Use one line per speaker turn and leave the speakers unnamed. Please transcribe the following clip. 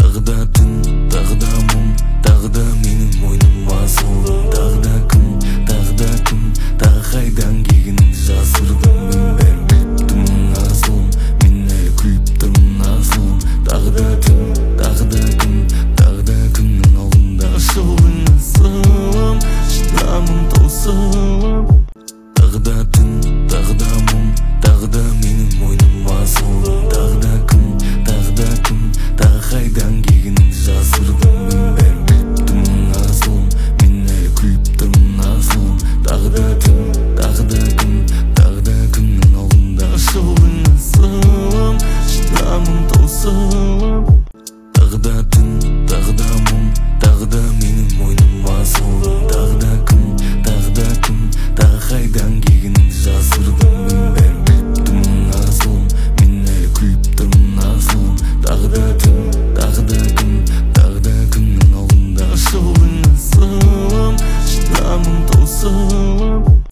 Тағы да түн, тағы да мұң, тағы да менің мойным асылым. Тағы да күн, тағы қайдан келгенін жасырдым. Мен бәрін біліп тұрмын асылым, мен әлі күліп тұрмын асылым. Тағы да түн, тағы да күннің алдында шылдың асылым, шыдамым таусылып. Тағы да түн, тағы да мұң, тағы да менің мойным асылым. Тағы да күн, тағы қайдан келгенін жасырдым. Мен бәрін біліп тұрмын асылым, мен әлі күліп тұрмын асылым. Тағы да түн, күннің алдында шылдың асылым, шыдамым таусылып. Тағы да түн, тағы да мұң, тағы да менің мойным асылым. Тағы да күн, тағы қайдан келгенін жасырдым. Мен бәрін біліп тұрмын асылым, мен әлі күліп тұрмын асылым. Тағы да түн, күннің алдында шылдың асылым, шыдамым таусылып.